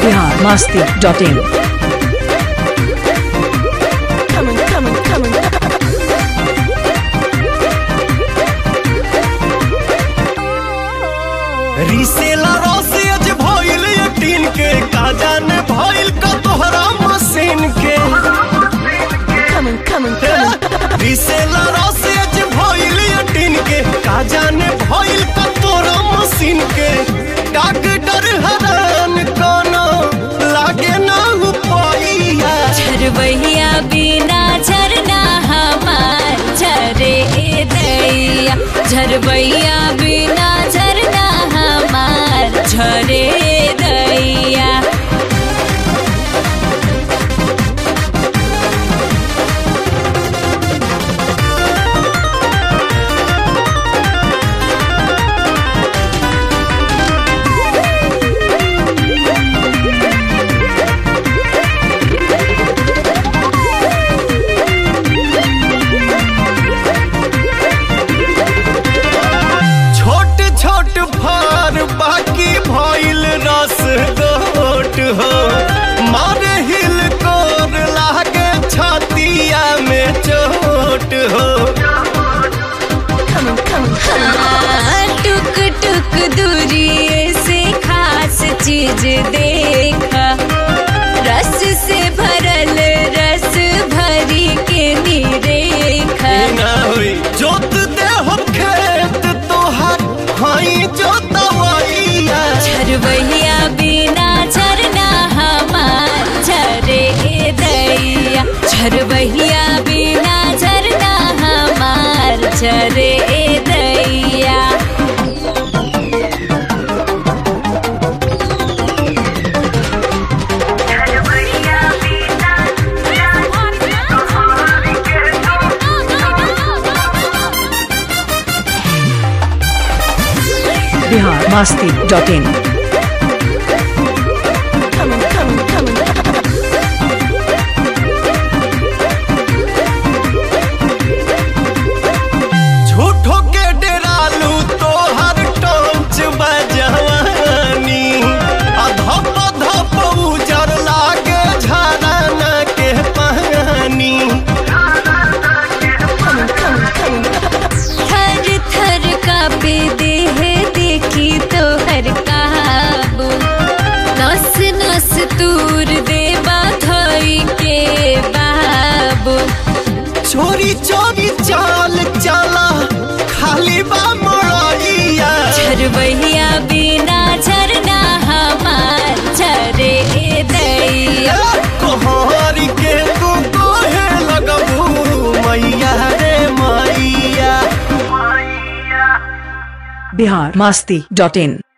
biharmasti.in रीसेला रौसियज भइल tin के का जाने भइल का तोहरा मशीन के रीसेला रौसियज भइल टीन के का जाने भइल का तोहरा मशीन के डॉक्टर हैरान कोनो लागे ना उपाइया झरवैया बिना झरना हमार झरे दैया झरवैया बिना झरना हमार झरे दैया बाकी भइल रस गोट हो मारे हिल कोर लागे छातिया में चोट हो टुक टुक दूरी से खास चीज देखा रस से भरल रस भरी के निरेखा ना होई जोत दे हो खेत तोहार हाई जोतवैया झरवैया बिना झरना हमार झरे दैया झरवैया बिना झरना हमार झरे दैया biharmasti.in झूठो के डेरालू तोहर टोंच बजवानी अधप धप उजर लागे झरना के पानी थर थर कापे देह देखी तोहर काबू नस नस तूर देबा धोई के बाबू चोरी चोरी चाल चला खाली बा मोड़िया झरवैया बिना झरना हमार झरे दैया कोहर के तू कोहे लगबू मैया रे मैया biharmasti.in